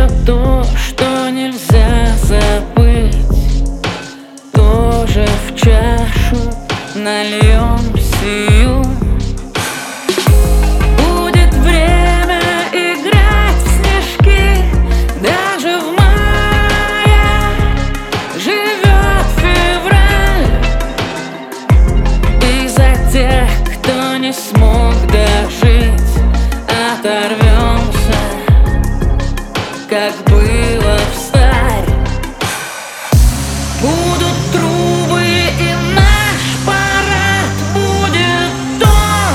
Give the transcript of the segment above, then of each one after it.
все то, что нельзя забыть, тоже в чашу нальем сию. Будет время играть в снежки, даже в мае живет февраль. И за тех, кто не смог дожить, оторвемся, как было встарь. Будут трубы, и наш парад будет то,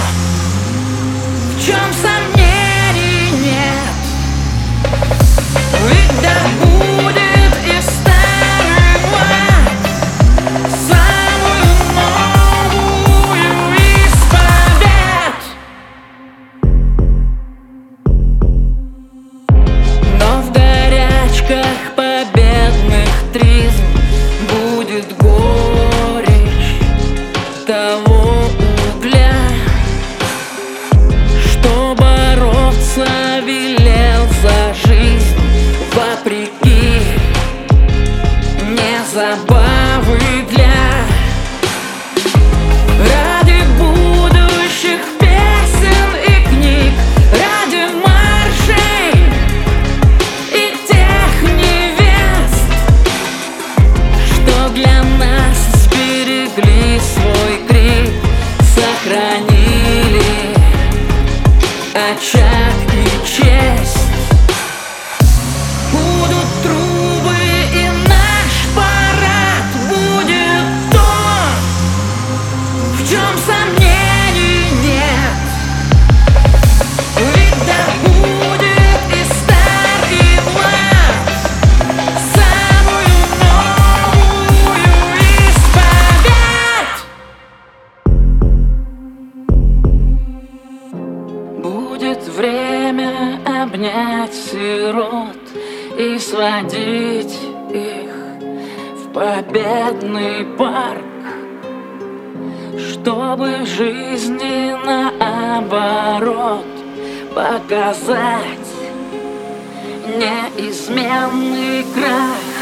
в чем сомнений нет. Ведь да будет и старый мат, самую новую из побед. Но в горячках победных тризм будет горечь того угля, что бороться велел за жизнь вопреки, не забавы для. Ради будущих песен и книг, ради маршей и тех невест, что для нас сберегли свой крик, сохранили очаг и честь. Будут трубы, и наш парад будет то, в чем сомнений нет. Ведь да будет и старый мат, самую новую из побед. Будет время обнять сирот и сводить их в победный парк, чтобы жизни наоборот показать неизменный крах.